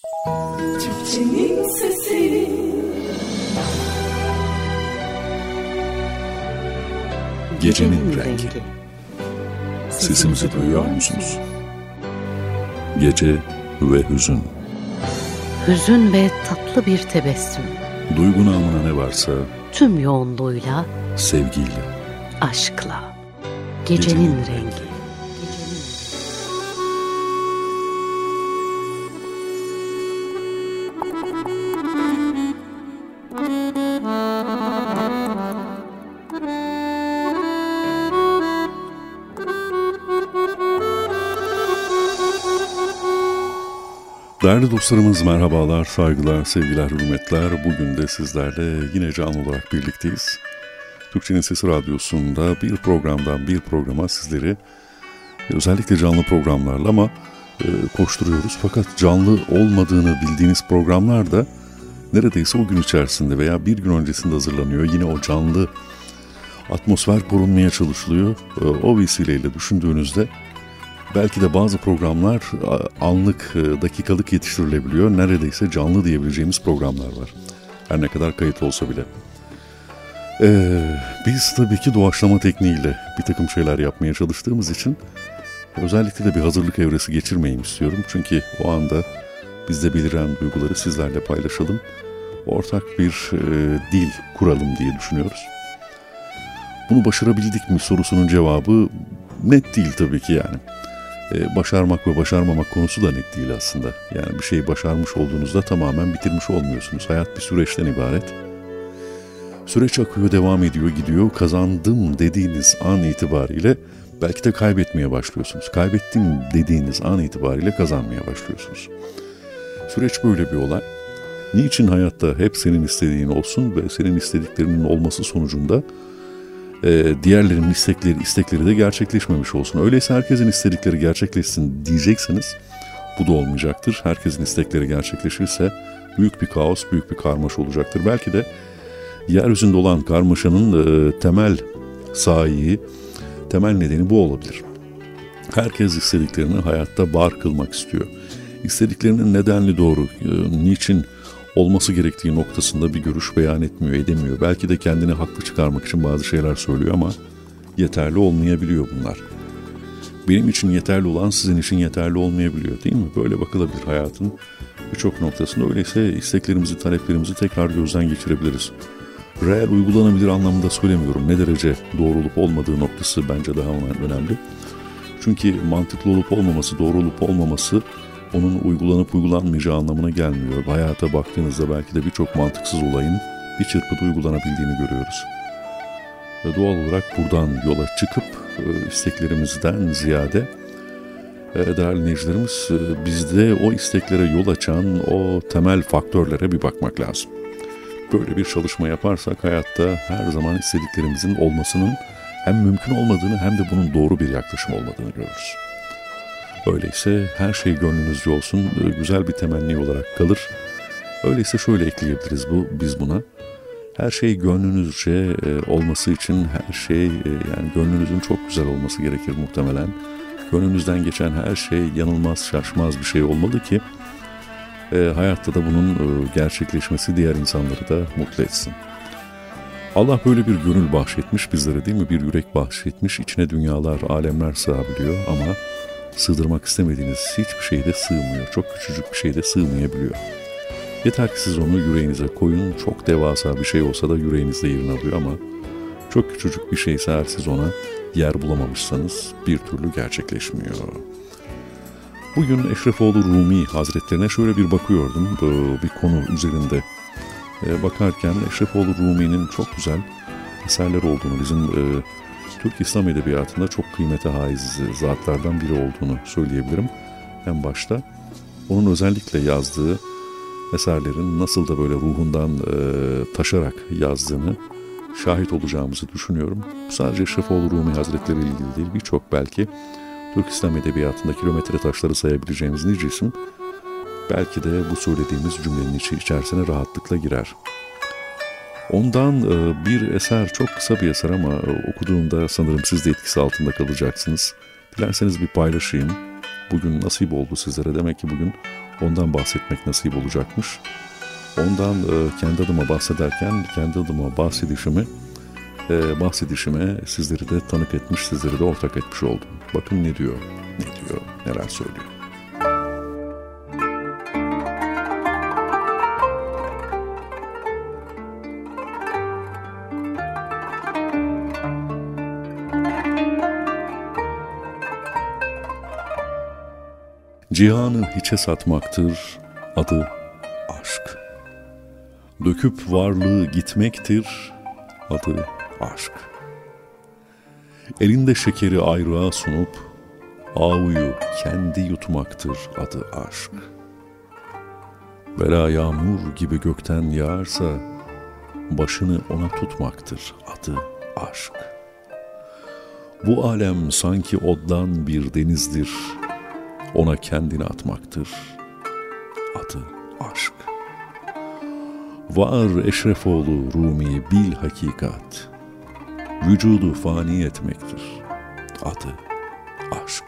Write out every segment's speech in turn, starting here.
Türkçenin sesi. Gecenin rengi. Sesimizi duyuyor musunuz? Gece ve hüzün. Hüzün ve tatlı bir tebessüm. Duygu namına ne varsa Tüm yoğunluğuyla, sevgiyle, aşkla. Gecenin rengi. Değerli dostlarımız merhabalar, saygılar, sevgiler, hürmetler. Bugün de sizlerle yine canlı olarak birlikteyiz. Türkçenin Sesi Radyosu'nda bir programdan bir programa sizleri özellikle canlı programlarla ama koşturuyoruz. Fakat canlı olmadığını bildiğiniz programlar da neredeyse o gün içerisinde veya bir gün öncesinde hazırlanıyor. Yine o canlı atmosfer korunmaya çalışılıyor. O vesileyle düşündüğünüzde belki de bazı programlar anlık, dakikalık yetiştirilebiliyor. Neredeyse canlı diyebileceğimiz programlar var. Her ne kadar kayıt olsa bile. Biz tabii ki doğaçlama tekniğiyle bir takım şeyler yapmaya çalıştığımız için özellikle de bir hazırlık evresi geçirmeyeyim istiyorum. Çünkü o anda bizde beliren duyguları sizlerle paylaşalım. Ortak bir dil kuralım diye düşünüyoruz. Bunu başarabildik mi sorusunun cevabı net değil tabii ki yani. Başarmak ve başarmamak konusu da net değil aslında. Yani bir şeyi başarmış olduğunuzda tamamen bitirmiş olmuyorsunuz. Hayat bir süreçten ibaret. Süreç akıyor, devam ediyor, gidiyor. Kazandım dediğiniz an itibariyle belki de kaybetmeye başlıyorsunuz. Kaybettim dediğiniz an itibariyle kazanmaya başlıyorsunuz. Süreç böyle bir olay. Niçin hayatta hep senin istediğin olsun ve senin istediklerinin olması sonucunda diğerlerinin istekleri de gerçekleşmemiş olsun. Öyleyse herkesin istedikleri gerçekleşsin diyecekseniz bu da olmayacaktır. Herkesin istekleri gerçekleşirse büyük bir kaos, büyük bir karmaşa olacaktır. Belki de yeryüzünde olan karmaşanın temel sahibi, temel nedeni bu olabilir. Herkes istediklerini hayatta var kılmak istiyor. İstediklerinin nedenli doğru, niçin olması gerektiği noktasında bir görüş beyan etmiyor, edemiyor. Belki de kendini haklı çıkarmak için bazı şeyler söylüyor ama yeterli olmayabiliyor bunlar. Benim için yeterli olan sizin için yeterli olmayabiliyor, değil mi? Böyle bakılabilir hayatın birçok noktasında. Öyleyse isteklerimizi, taleplerimizi tekrar gözden geçirebiliriz. Reel, uygulanabilir anlamında söylemiyorum. Ne derece doğru olup olmadığı noktası bence daha önemli. Çünkü mantıklı olup olmaması, doğru olup olmaması onun uygulanıp uygulanmayacağı anlamına gelmiyor. Hayata baktığınızda belki de birçok mantıksız olayın bir çırpıda uygulanabildiğini görüyoruz. Ve doğal olarak buradan yola çıkıp isteklerimizden ziyade değerli dinleyicilerimiz bizde o isteklere yol açan o temel faktörlere bir bakmak lazım. Böyle bir çalışma yaparsak hayatta her zaman istediklerimizin olmasının hem mümkün olmadığını hem de bunun doğru bir yaklaşım olmadığını görürüz. Öyleyse her şey gönlünüzce olsun, güzel bir temenni olarak kalır. Öyleyse şöyle ekleyebiliriz biz buna. Her şey gönlünüzce olması için her şey yani gönlünüzün çok güzel olması gerekir muhtemelen. Gönlünüzden geçen her şey yanılmaz, şaşmaz bir şey olmalı ki hayatta da bunun gerçekleşmesi diğer insanları da mutlu etsin. Allah böyle bir gönül bahşetmiş bizlere, değil mi? Bir yürek bahşetmiş, içine dünyalar, alemler sığabiliyor ama sığdırmak istemediğiniz hiçbir şey de sığmıyor. Çok küçücük bir şey de sığmayabiliyor. Yeter ki siz onu yüreğinize koyun. Çok devasa bir şey olsa da yüreğinizde yerini alıyor ama çok küçücük bir şeyse eğer siz ona yer bulamamışsanız bir türlü gerçekleşmiyor. Bugün Eşrefoğlu Rumi Hazretlerine şöyle bir bakıyordum bir konu üzerinde. Bakarken Eşrefoğlu Rumi'nin çok güzel eserler olduğunu, bizim Türk İslam Edebiyatı'nda çok kıymete haiz zatlardan biri olduğunu söyleyebilirim. En başta onun özellikle yazdığı eserlerin nasıl da böyle ruhundan taşarak yazdığını şahit olacağımızı düşünüyorum. Sadece Eşrefoğlu Rumi Hazretleri ile ilgili değil, birçok belki Türk İslam Edebiyatı'nda kilometre taşları sayabileceğimiz nice isim belki de bu söylediğimiz cümlenin içerisine rahatlıkla girer. Ondan bir eser, çok kısa bir eser ama okuduğumda sanırım siz de etkisi altında kalacaksınız. Dilerseniz bir paylaşayım. Bugün nasip oldu sizlere. Demek ki bugün ondan bahsetmek nasip olacakmış. Ondan kendi adıma bahsederken kendi adıma bahsedişime sizleri de tanık etmiş, sizleri de ortak etmiş oldum. Bakın ne diyor, neler söylüyor. Cihanı hiçe satmaktır, adı aşk. Döküp varlığı gitmektir, adı aşk. Elinde şekeri ayrığa sunup, avuyu kendi yutmaktır, adı aşk. Bela yağmur gibi gökten yağarsa, başını ona tutmaktır, adı aşk. Bu alem sanki oddan bir denizdir, ona kendini atmaktır, adı aşk. Var Eşrefoğlu Rumi bil hakikat, vücudu fani etmektir, adı aşk.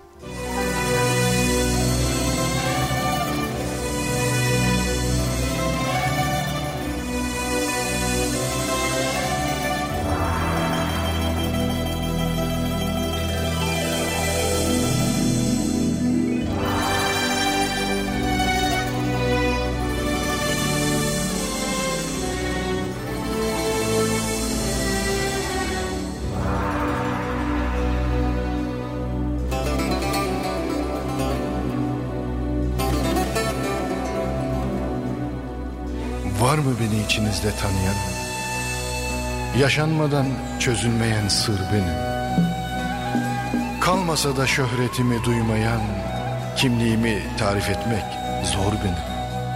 Var mı beni içinizde tanıyan? Yaşanmadan çözülmeyen sır benim. Kalmasa da şöhretimi duymayan, kimliğimi tarif etmek zor benim.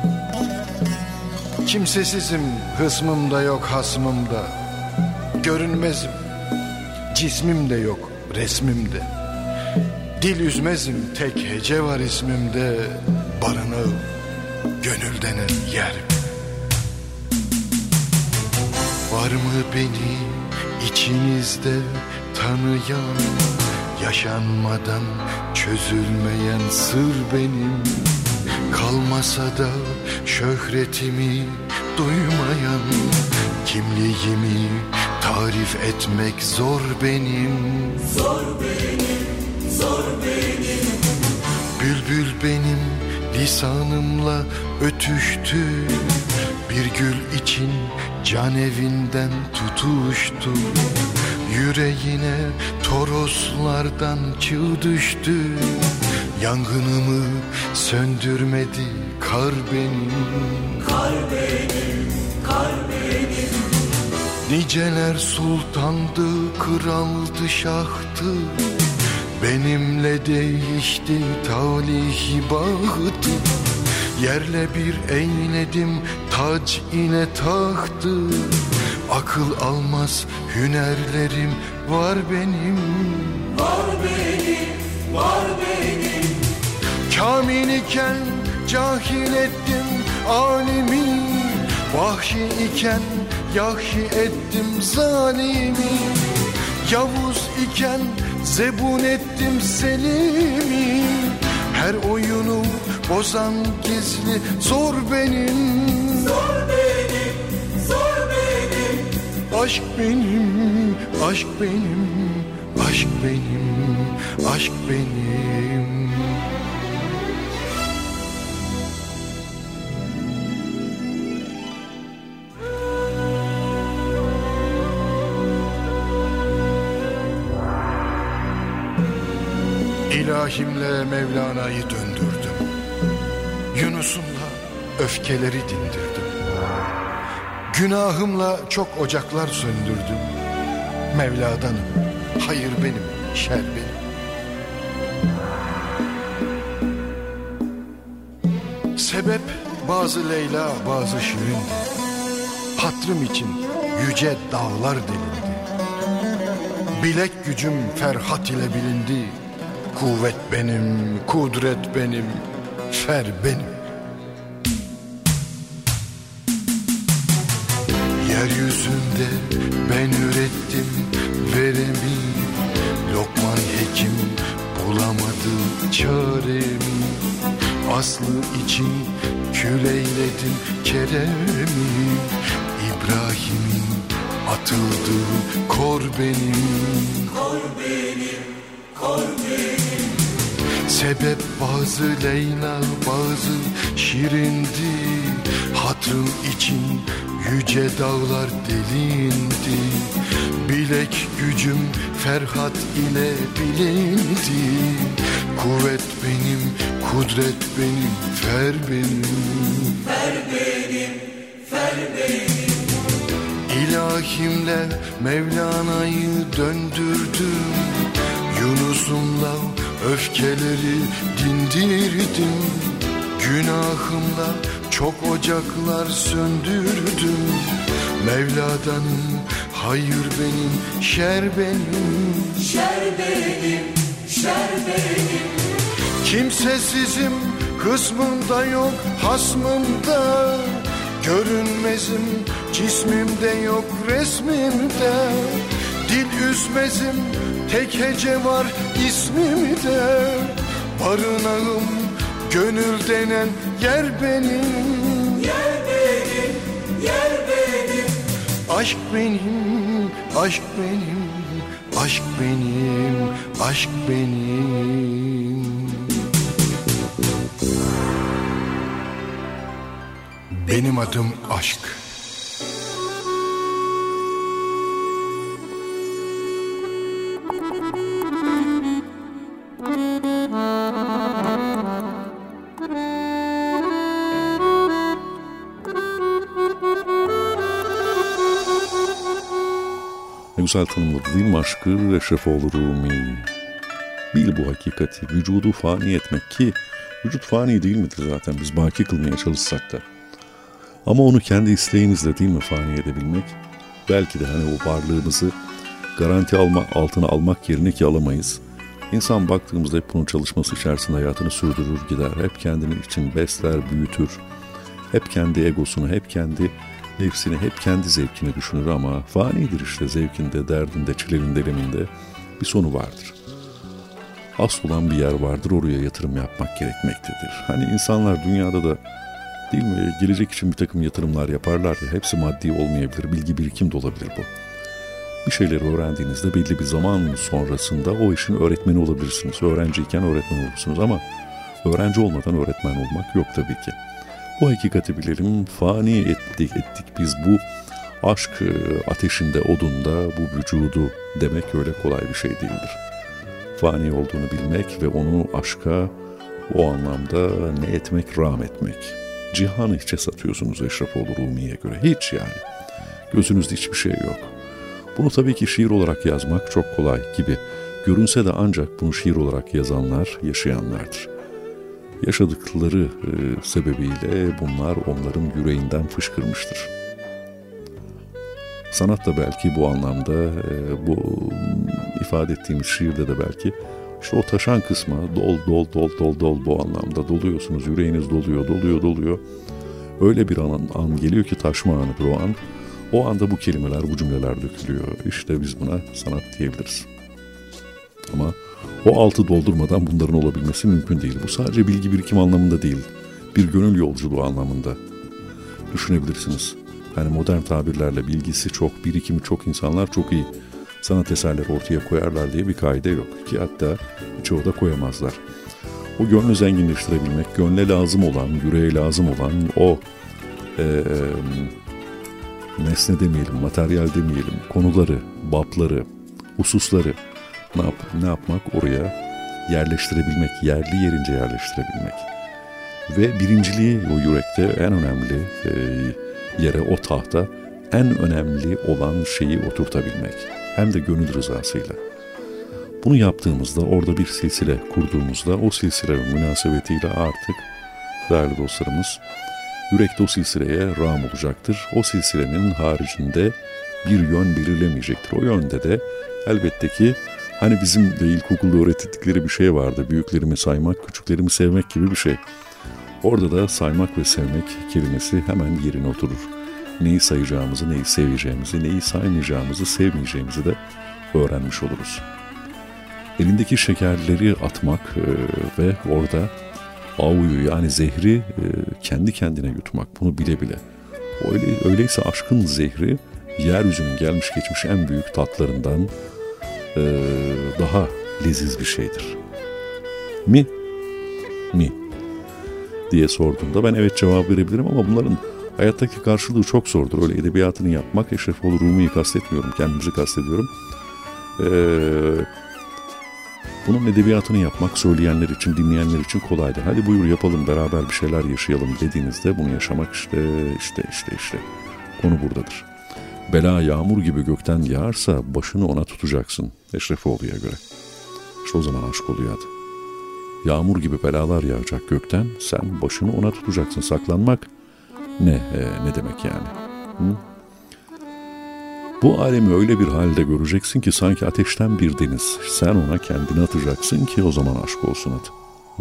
Kimsesizim, hısmım da yok hasmım da. Görünmezim, cismim de yok resmim de. Dil üzmezim, tek hece var ismimde. Barınağım, gönül denen yer. Var mı beni içinizde tanıyan, yaşanmadan çözülmeyen sır benim. Kalmasa da şöhretimi duymayan, kimliğimi tarif etmek zor benim. Zor benim, zor benim. Bülbül benim lisanımla ötüştü, bir gül için can evinden tutuştu. Yüreğine toroslardan çığ düştü. Yangınımı söndürmedi kar benim. Kar benim, kar benim. Niceler sultandı, kraldı, şahtı. Benimle değişti talih bahtı. Yerle bir eyledim tac ile tahtı. Akıl almaz hünerlerim var benim. Var benim, var benim. Kamil iken cahil ettim alimi. Vahşi iken yahşi ettim zalimi. Yavuz iken zebun ettim selimi. Her oyunu bozan gizli zor benim. Zor benim, zor benim. Aşk benim, aşk benim, aşk benim, aşk benim. İlahimle Mevlana'yı döndürdüm. Yunus'umla öfkeleri dindirdim. Günahımla çok ocaklar söndürdüm. Mevla'danım, hayır benim, şer benim. Sebep bazı Leyla, bazı Şirin. Hatrım için yüce dağlar delindi. Bilek gücüm Ferhat ile bilindi. Kuvvet benim, kudret benim, fer benim. Yeryüzünde ben ürettim veremi. Lokman Hekim bulamadı çaremi. aslı için kül eyledim Kerem'i. İbrahim'in atıldığı kor benim. Kor benim, kor benim. Sebep bazı Leyla, bazı Şirindi. Hatırın için yüce dağlar delindi. Bilek gücüm Ferhat ile bilindi. Kuvvet benim, kudret benim, fer benim. Fer benim, fer benim. İlahimle Mevlana'yı döndürdüm. Yunus'umla öfkeleri dindirdim. Günahımla çok ocaklar söndürdüm. Mevla'danım, hayır benim, şer benim. Şer benim, şer benim. Kimsesizim, kısmımda yok, hasmımda. Görünmezim, cismimde yok, resmimde. Dil üzmezim, tek hece var ismimde. Barınağım, gönül denen yer benim. Yer benim, yer benim. Aşk benim, aşk benim, aşk benim, aşk benim. Benim adım aşk. Ne güzel tanımladı değil mi aşkı Eşrefoğlu Rumi? Bil bu hakikati, vücudu fani etmek ki vücut fani değil midir zaten biz baki kılmaya çalışsak da. Ama onu kendi isteğimizle değil mi fani edebilmek? Belki de hani o varlığımızı garanti altına almak yerine ki alamayız. İnsan baktığımızda hep bunun çalışması içerisinde hayatını sürdürür gider. Hep kendini için besler, büyütür. Hep kendi egosunu, hep kendi nefsini, hep kendi zevkini düşünür ama fanidir işte zevkinde, derdinde, çilevinde, eleminde bir sonu vardır. Asıl olan bir yer vardır, oraya yatırım yapmak gerekmektedir. Hani insanlar dünyada da değil mi gelecek için bir takım yatırımlar yaparlar ya, hepsi maddi olmayabilir, bilgi birikim de olabilir bu. Bir şeyleri öğrendiğinizde belli bir zaman sonrasında o işin öğretmeni olabilirsiniz. Öğrenciyken öğretmen olursunuz ama öğrenci olmadan öğretmen olmak yok tabii ki. Bu hakikati bilelim, fani ettik biz bu aşk ateşinde, odunda bu vücudu demek öyle kolay bir şey değildir. Fani olduğunu bilmek ve onu aşka o anlamda ne etmek, rağm etmek. Cihanı hiçe satıyorsunuz Eşrefoğlu Rumi'ye göre, hiç yani. Gözünüzde hiçbir şey yok. Bunu tabii ki şiir olarak yazmak çok kolay gibi görünse de ancak bunu şiir olarak yazanlar, yaşayanlardır. Yaşadıkları sebebiyle bunlar onların yüreğinden fışkırmıştır. Sanat da belki bu anlamda, bu ifade ettiğimiz şiirde de belki işte o taşan kısma dol bu anlamda doluyorsunuz, yüreğiniz doluyor. Öyle bir an geliyor ki taşma anıdır o an. O anda bu kelimeler, bu cümleler dökülüyor. İşte biz buna sanat diyebiliriz. Ama o altı doldurmadan bunların olabilmesi mümkün değil. Bu sadece bilgi birikim anlamında değil, bir gönül yolculuğu anlamında düşünebilirsiniz. Yani modern tabirlerle bilgisi çok, birikimi çok insanlar çok iyi sanat eserleri ortaya koyarlar diye bir kaide yok. Ki hatta çoğu da koyamazlar. O gönlü zenginleştirebilmek, gönle lazım olan, yüreğe lazım olan o nesne demeyelim, materyal demeyelim, konuları, bapları, hususları ne yapmak? Oraya yerleştirebilmek, yerli yerince yerleştirebilmek. Ve birinciliği o yürekte en önemli yere, o tahta en önemli olan şeyi oturtabilmek. Hem de gönül rızasıyla. Bunu yaptığımızda, orada bir silsile kurduğumuzda, o silsile münasebetiyle artık değerli dostlarımız, yürekte o silsileye rağm olacaktır. O silsilenin haricinde bir yön belirlemeyecektir. O yönde de elbette ki hani bizim de ilkokulda öğrettikleri bir şey vardı. Büyüklerimi saymak, küçüklerimi sevmek gibi bir şey. Orada da saymak ve sevmek kelimesi hemen yerine oturur. Neyi sayacağımızı, neyi seveceğimizi, neyi saymayacağımızı, sevmeyeceğimizi de öğrenmiş oluruz. Elindeki şekerleri atmak ve orada avuyu yani zehri kendi kendine yutmak, bunu bile bile. Öyleyse aşkın zehri yeryüzünün gelmiş geçmiş en büyük tatlarından daha leziz bir şeydir. Mi diye sorduğunda ben evet cevap verebilirim ama bunların hayattaki karşılığı çok zordur. Öyle edebiyatını yapmak, Eşrefoğlu Rumi'yi kastetmiyorum, kendimizi kastediyorum. Bunun edebiyatını yapmak söyleyenler için, dinleyenler için kolaydır. Hadi buyur yapalım, beraber bir şeyler yaşayalım dediğinizde bunu yaşamak işte. Konu buradadır. Bela yağmur gibi gökten yağarsa başını ona tutacaksın Eşrefoğlu'ya göre. İşte o zaman aşk oluyor adı. Yağmur gibi belalar yağacak gökten, sen başını ona tutacaksın. Saklanmak ne demek yani? Hı? Bu alemi öyle bir halde göreceksin ki sanki ateşten bir deniz. Sen ona kendini atacaksın ki o zaman aşk olsun adı.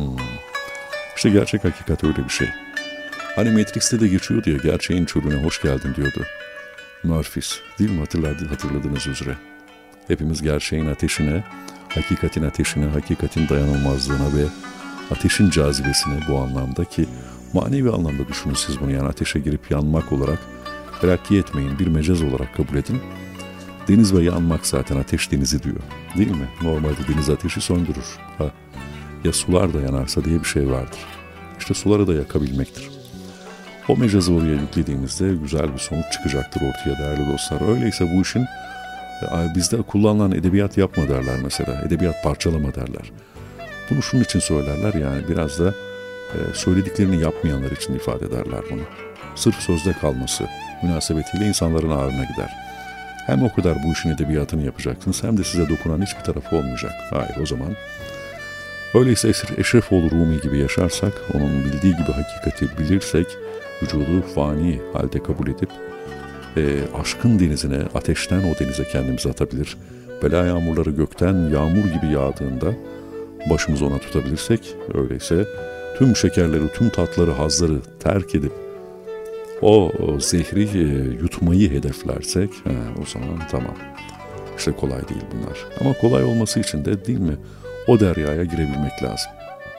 İşte gerçek hakikat öyle bir şey. Hani Matrix'te de geçiyordu ya, gerçeğin çölüne hoş geldin diyordu Murphys, değil mi? Hatırladığınız üzere. Hepimiz gerçeğin ateşine, hakikatin ateşine, hakikatin dayanılmazlığına ve ateşin cazibesine, bu anlamda ki manevi anlamda düşünün siz bunu, yani ateşe girip yanmak olarak terakki etmeyin, bir mecaz olarak kabul edin. Deniz ve yanmak zaten ateş denizi diyor, değil mi? Normalde deniz ateşi söndürür. Ya sular da yanarsa diye bir şey vardır. İşte suları da yakabilmektir. O mecazı oraya yüklediğimizde güzel bir sonuç çıkacaktır ortaya değerli dostlar. Öyleyse bu işin bizde kullanılan edebiyat yapma derler mesela. Edebiyat parçalama derler. Bunu şunun için söylerler, yani biraz da söylediklerini yapmayanlar için ifade ederler bunu. Sırf sözde kalması münasebetiyle insanların ağrına gider. Hem o kadar bu işin edebiyatını yapacaksınız hem de size dokunan hiçbir tarafı olmayacak. Hayır, o zaman. Öyleyse Eşrefoğlu Rumi gibi yaşarsak, onun bildiği gibi hakikati bilirsek, vücudu fani halde kabul edip aşkın denizine, ateşten o denize kendimizi atabilir. Bela yağmurları gökten yağmur gibi yağdığında başımızı ona tutabilirsek, öyleyse tüm şekerleri, tüm tatları, hazları terk edip o zehri yutmayı hedeflersek, o zaman tamam. İşte kolay değil bunlar. Ama kolay olması için de, değil mi, o deryaya girebilmek lazım.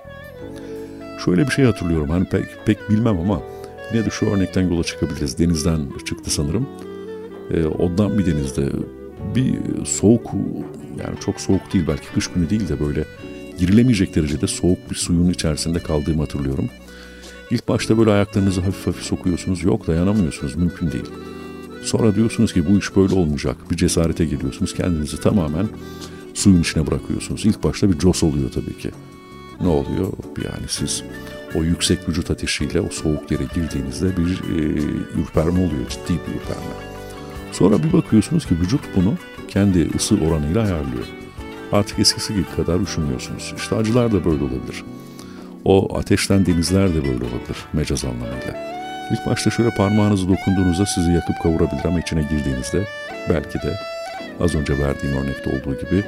Şöyle bir şey hatırlıyorum, hani pek bilmem ama yine de şu örnekten yola çıkabiliriz. Denizden çıktı sanırım. Ondan bir denizde bir soğuk, yani çok soğuk değil, belki kış günü değil de böyle girilemeyecek derecede soğuk bir suyun içerisinde kaldığımı hatırlıyorum. İlk başta böyle ayaklarınızı hafif hafif sokuyorsunuz. Yok, dayanamıyorsunuz, mümkün değil. Sonra diyorsunuz ki bu iş böyle olmayacak. Bir cesarete geliyorsunuz. Kendinizi tamamen suyun içine bırakıyorsunuz. İlk başta bir cos oluyor tabii ki. Ne oluyor? Yani siz o yüksek vücut ateşiyle o soğuk yere girdiğinizde bir ürperme oluyor. Ciddi bir ürperme. Sonra bir bakıyorsunuz ki vücut bunu kendi ısı oranıyla ayarlıyor. Artık eskisi gibi kadar üşümüyorsunuz. İşte acılar da böyle olabilir. O ateşten denizler de böyle olabilir mecaz anlamıyla. İlk başta şöyle parmağınızı dokunduğunuzda sizi yakıp kavurabilir ama içine girdiğinizde belki de az önce verdiğim örnekte olduğu gibi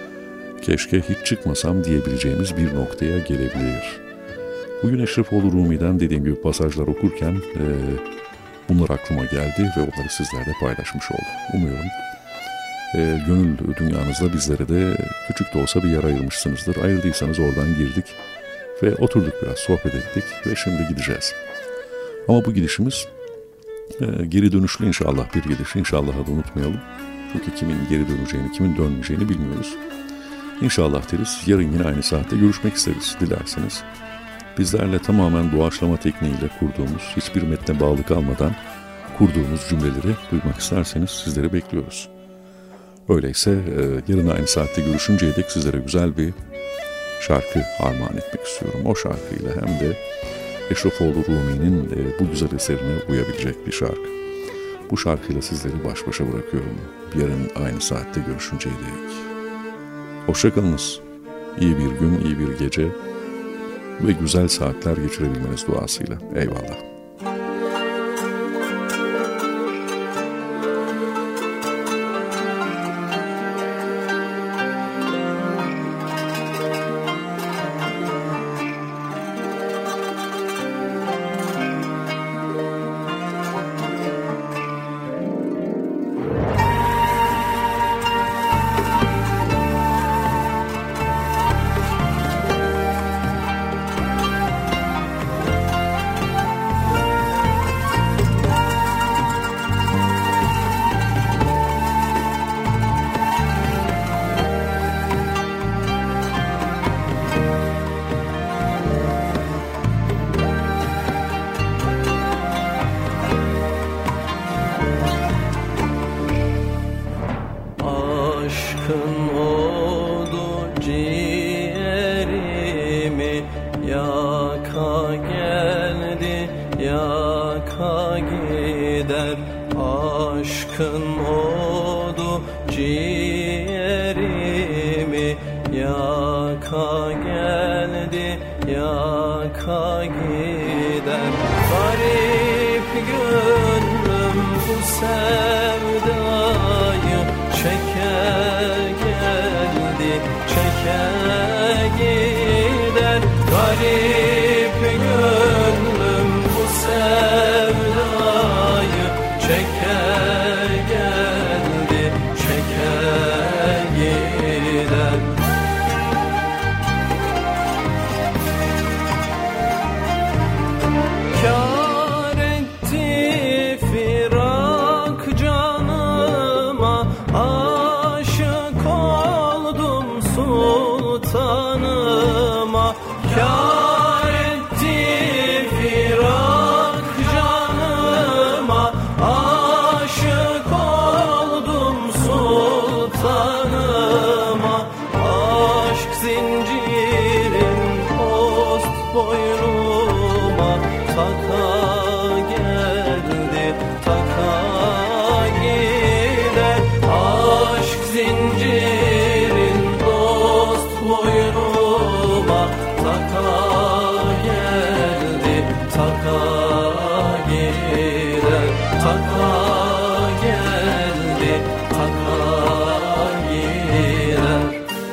keşke hiç çıkmasam diyebileceğimiz bir noktaya gelebilir. Bugün Eşrefoğlu Rumi'den dediğim gibi pasajlar okurken bunlar aklıma geldi ve onları sizlerle paylaşmış oldum. Umuyorum gönül dünyanızda bizlere de küçük de olsa bir yer ayırmışsınızdır. Ayırdıysanız oradan girdik ve oturduk, biraz sohbet ettik ve şimdi gideceğiz. Ama bu gidişimiz geri dönüşlü inşallah bir gidiş. İnşallah da unutmayalım. Çünkü kimin geri döneceğini, kimin dönmeyeceğini bilmiyoruz. İnşallah deriz. Yarın yine aynı saatte görüşmek isteriz dilerseniz. Bizlerle tamamen doğaçlama tekniğiyle kurduğumuz, hiçbir metne bağlı kalmadan kurduğumuz cümleleri duymak isterseniz sizleri bekliyoruz. Öyleyse yarın aynı saatte görüşünceye dek sizlere güzel bir şarkı armağan etmek istiyorum. O şarkıyla hem de Eşrefoğlu Rumi'nin bu güzel eserine uyabilecek bir şarkı. Bu şarkıyla sizleri baş başa bırakıyorum. Yarın aynı saatte görüşünceye dek. Hoşça kalınız. İyi bir gün, iyi bir gece ve güzel saatler geçirebilmeniz duasıyla. Eyvallah. yaka gider. Aşkın odu ciğerimi yaka geldi, yaka gider. Garip gönlüm bu sevdayı çeker geldi, çeker gider. Garip gönlüm bu sevdayı çeker geldi, çeker gider. Kâr etti firak canıma, aşık oldum sultanıma. Kâr etti firak canıma, aşık oldum sultanıma. Aşk zincirin post boynuma taka geldi, taka gider. Aşk zincirin dost boynuma taka geldi, taka gider. Taka geldi, taka gider.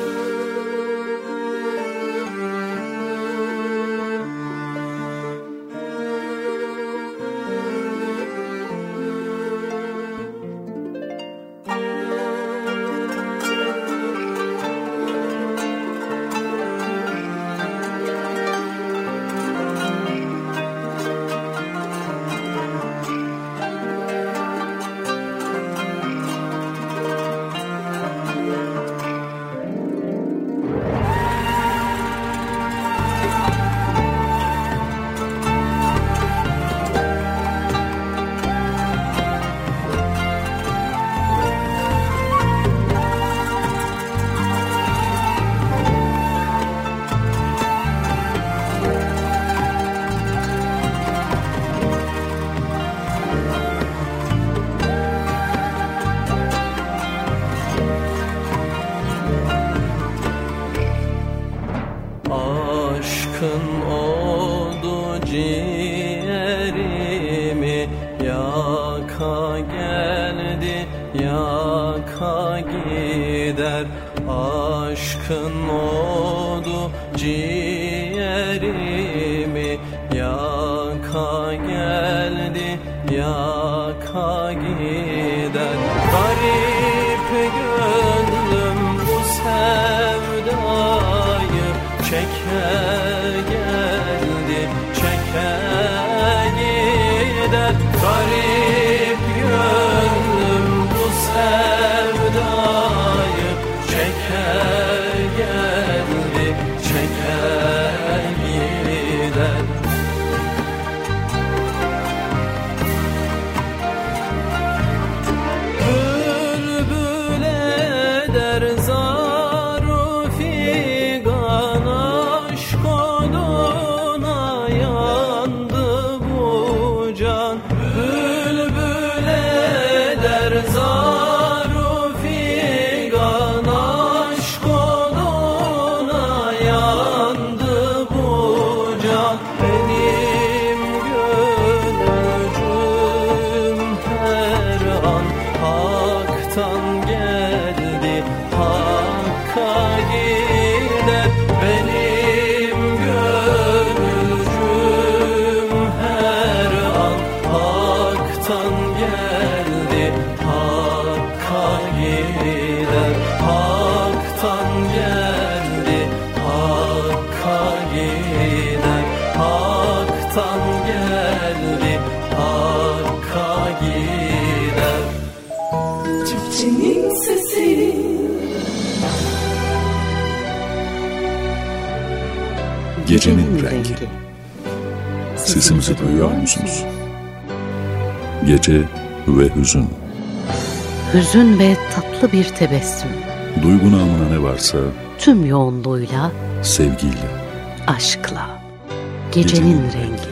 Aşkın oldu ciğerimi yaka geldi, yaka gider. Aşkın oldu ciğerimi yaka geldi, yaka gider. Garip gönlüm bu sevdayı çeker geldi, çeker gider. Garip gönlüm bu sevdayı çeker geldi, çeker gider. Bülbül eder zaru figan, aşk oduna yandı bu can. Bülbül eder zaru figan, aşk oduna yandı bu can. Benim gönlüm her an haktan geldi, hakka gider. Benim gönlüm her an haktan geldi, hakka gider. Haktan geldi, hakka gider. Haktan geldi, hakka gider. Türkçenin sesi. Gecenin rengi. Sesimizi duyuyor musunuz? Gece ve hüzün. Hüzün ve tatlı bir tebessüm. Duygu namına ne varsa Tüm yoğunluğuyla, sevgiyle. aşkla. Gecenin rengi.